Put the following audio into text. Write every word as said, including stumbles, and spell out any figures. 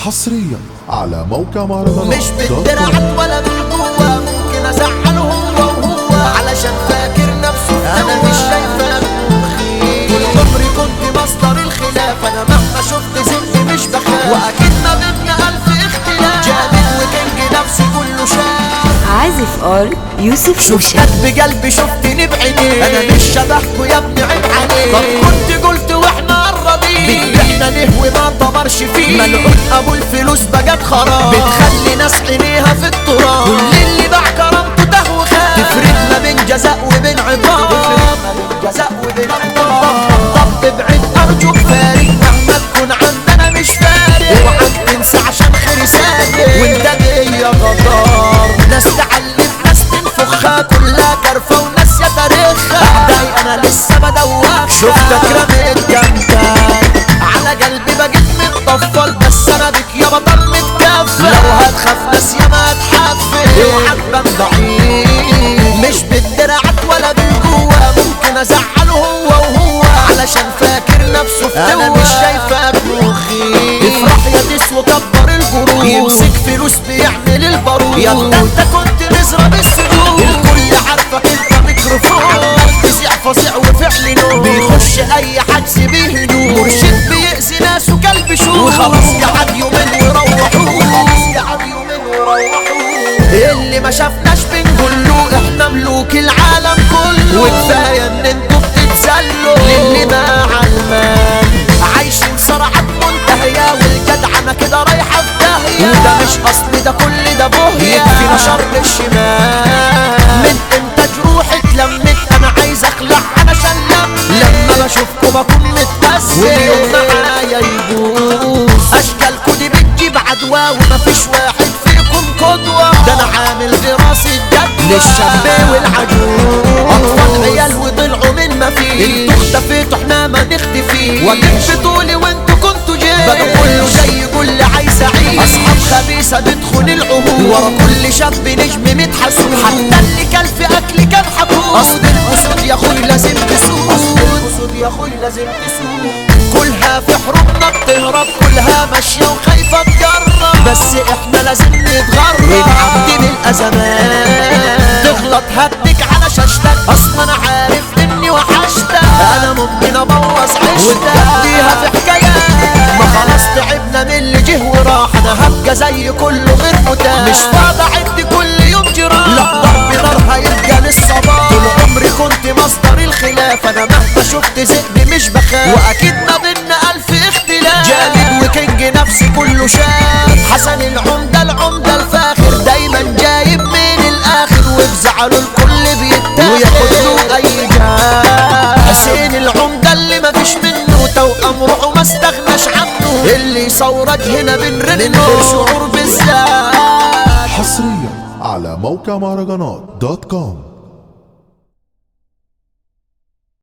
حصريا على موقع مهرجانات مش بالدراعات ولا بالقوة، ممكن ازعله هو وهو علشان فاكر نفسه. انا مش شايفه مخي، طول عمري كنت مصدر الخلاف. انا مهما شفت زقي مش بخاف، واكيد ما بينا الف اختلاف. جامد وكينج نفسي كله شاف. عازف ار يوسف شوشة. شفتك بقلبي شفتني بعيني، انا مش شبهكوا يا ابني عيب عليك. طب كنت قلت واحنا قربين، بتبيعنا نهوي ما طمرش فيه. ملعون ابو الفلوس بقت خراب، بتخلي ناس عينيها في التراب. كل اللي باع كرامته ده وخاف، تفرقنا بين جزاء وبين عقاب. تفرقنا بين جزاء وبين عقاب. طب ابعد ارجوك فارق، مهما تكون عندنا مش فارق. اوعى تنسى عشان خير سابق، وانت جاي يا غدار. ناس تعلم ناس تنفخها، كلها كرفة وناس يا تاريخها. داي انا لسه بدوخها، شفتك رميت جنبك على قلبي بقيت متطفل. بس انا بك يا بطل متكفل، لو هتخاف ناس يا ما تحفل. اوعى تبان ضعيف، مش بالدراعات ولا بالقوة، ممكن ازعله هو وهو علشان فاكر نفسه في انا مش شايفك مخي. افرح يا تسوى كبر الجروح، يمسك فلوس بيعمل البارود. يا انت انت كنت نزرة بالسجود، الكل عارفك انت ميكروفون. فظيع فظيع وفعل نور، بيخش اي حجز بيهدوه. مرشد بيأذي ناس وكلب شوف، وخلاص قعد يومين وروحوه. وخلاص قعد يومين وروحوه. اللي ما شافناش بنقول له احنا ملوك العالم كله، وكفايه ان انتوا بتتسلوا للي ما علمان. عايشين صراعات منتهيه، والجدعنه كده رايحه في داهيه. وده مش اصل ده كل ده بهيه، يكفينا شر الشمال. من امتى جروحي اتلمت، انا عايز اخلع علشان لم. لما بشوفكوا بكون متأثر، واليوم معايا يبوظ. اشكالكوا دي بتجيب عدوى، ومفيش واحد فيكم قدوة. ده انا عامل دراسة جدوى للشاب والعجوز. اطفال عيال وضلعوا من ما فيه، انتوا اختفيتوا احنا ما نختفيش. واقف بطولي وانتوا كنتوا جاي، بقى كله زي كل عايز اعيش. اصحاب خبيثة بتخون العهود، ورا كل شاب نجم متحسود. حتى اللي كان في اكل كان حقود. اصل الاسود يا اخوي لازم تسود، اصل الاسود يا اخوي لازم تسود. كلها في حروبنا بتهرب، كلها ماشية وخايفة تجرب. بس احنا لازم نتغرب ونعدي بالازمات. تغلط هديك على شاشتك، اصلا انا عارف اني وحشتك. انا ممكن ابوظ عشتك وتديها في حكايات. ما خلاص تعبنا من اللي جه وراح، انا هبقى زي كله غير متاح. مش فاضي اعد كل يوم جراح، لا ضرب نار هيبقى للصباح. طول عمري كنت مصدر الخلاف، انا مهما شفت ذئب مش بخاف. واكيد ما بينا الف اختلاف، جامد وكينج نفسي كله شاف. حسن العمدة العمدة الفاخر، دايما جايب من الاخر. وبزعله الكل بيتاخر وياخد له اي جاه. حسين العمدة اللي مفيش منه، توأم روحه ما استغناش عنه. اللي يصورك هنا بنرنه من غير شعور بالذات. حصريا على موقع مهرجانات دوت كوم.